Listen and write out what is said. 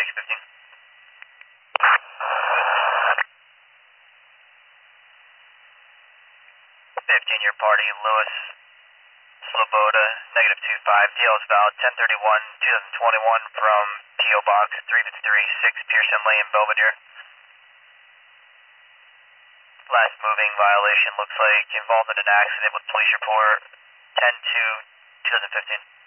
station 15. 15, your party, Lewis, Sloboda, -25, DL is valid, 10/31/2021 from PO Box 353-6 Pearson Lane, Belvedere. Last moving violation looks like involved in an accident with police report 10/2/2015.